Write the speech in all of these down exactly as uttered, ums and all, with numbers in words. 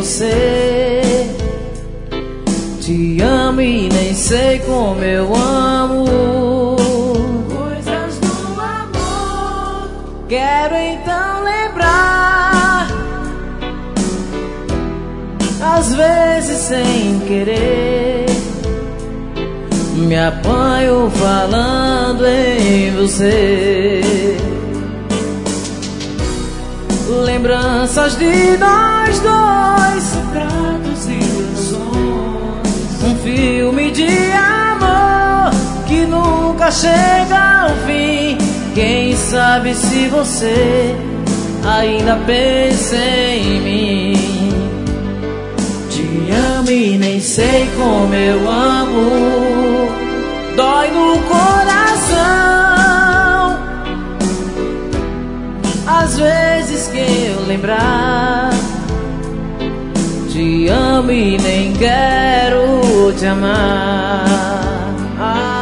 você. Te amo e nem sei como eu amo. Coisas do amor. Quero então lembrar, às vezes sem querer, me apanho falando em você. Lembranças de nós dois, Retratos e canções. um filme de amor que nunca chega ao fim. Quem sabe se você ainda pensa em mim. Te amo e nem sei como eu amo. Dói no coração, às vezes que eu lembrar. Te amo e nem quero te amar. Ah.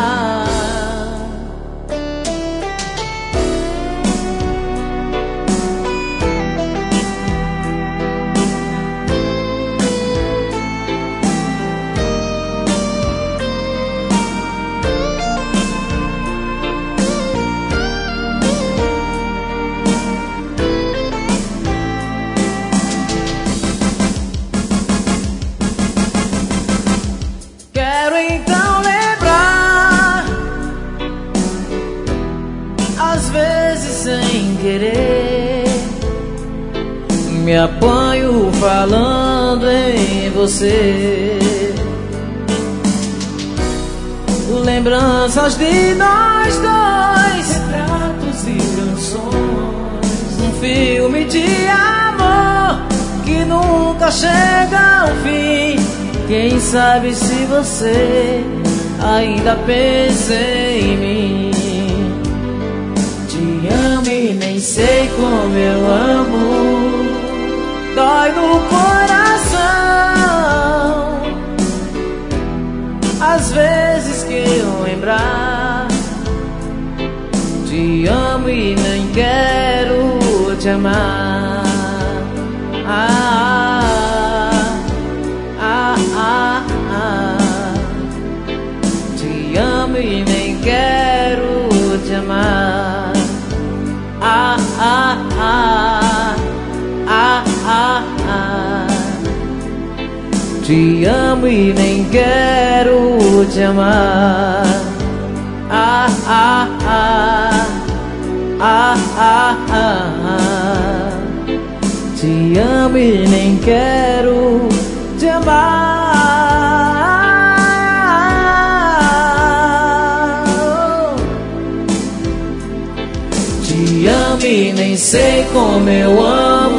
Quero então lembrar, às vezes sem querer, me apanho falando em você. Lembranças de nós dois, Retratos e canções. um filme de amor que nunca chega ao fim. Quem sabe se você ainda pensa em mim. Te amo e nem sei como eu amo. Dói no coração, às vezes que eu lembrar. Te amo e nem quero te amar. Ah, ah, ah, ah. Te amo e nem quero te amar. Ah, ah, ah, ah, ah, ah. Te amo e nem quero te amar. Ah, ah, ah, ah, ah, ah. Te amo e nem quero te amar. Te amo e nem sei como eu amo.